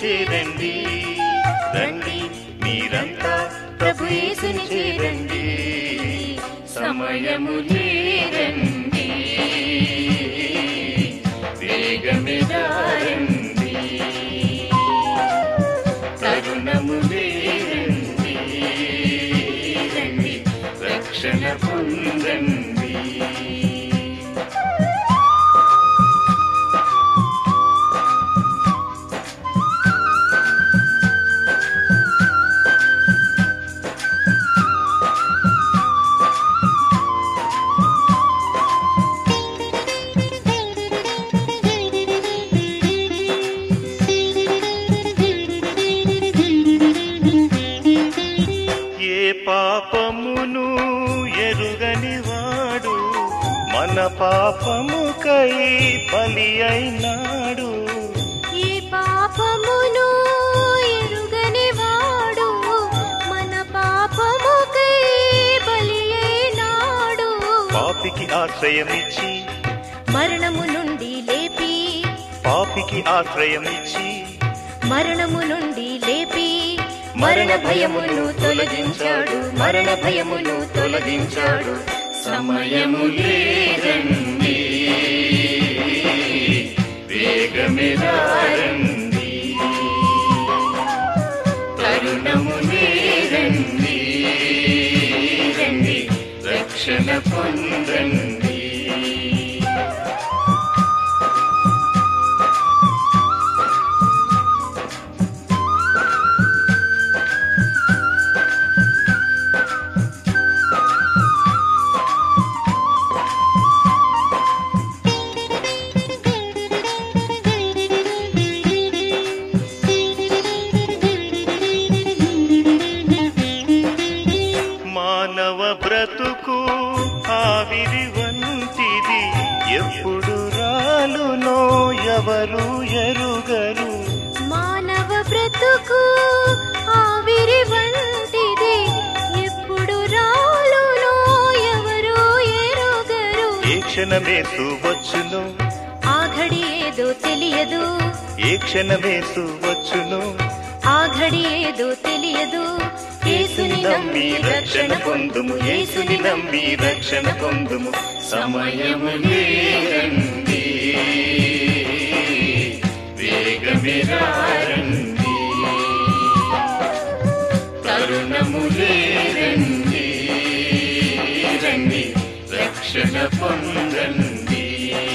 చేరండి రండి మీరంతా ప్రభు యేసుని చేరండి సమయము చేరండి వేగమే రండి తరుణము రండి రండి రక్షణ పొందండి పాపమును ఎరుగని వాడు మన పాపముకై బలి అయినాడు ఏ పాపమును ఎరుగని వాడు మన పాపముకై బలి అయినాడు పాపికి ఆశ్రయమిచ్చి మరణము నుండి లేపి పాపికి ఆశ్రయమిచ్చి మరణము నుండి లేపి మరణ భయమును తొలగించాడు మరణ భయమును తొలగించాడు సమయము రండి వేగమే రండి తరుణము రండి రండి రక్షణ పొందండి మానవ బ్రతుకు ఆవిరి వంటిది ఎప్పుడు రాలునో ఎవరు ఎరుగరు మానవ బ్రతుకు ఆవిరి వంటిది ఎప్పుడు రాలునో ఎవరు ఎరుగరు ఏ క్షణమేసు వచ్చును ఆ ఘడి ఏదో తెలియదు ఏ క్షణమేసు వచ్చును ఆ ఘడి ఏదో తెలియదు యేసుని నమ్మి రక్షణ పొందుము యేసుని నమ్మి రక్షణ పొందుము సమయము రండి వేగమే రండి తరుణము రండి రండి రక్షణ పొందండి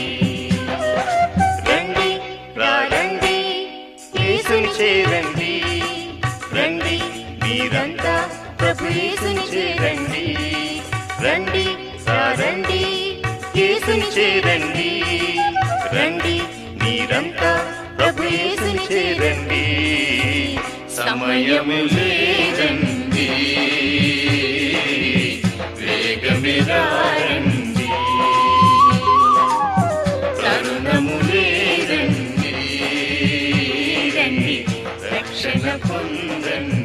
రండి రండి యేసుని చేరండి రండి మీరంతా ప్రభు యేసుని చేరండి రండి రండి యేసుని చేరండి రండి మీరంతా ప్రభు యేసుని చేరండి సమయము రండి వేగమే రండి తరుణము రండి రండి రక్షణ పొందండి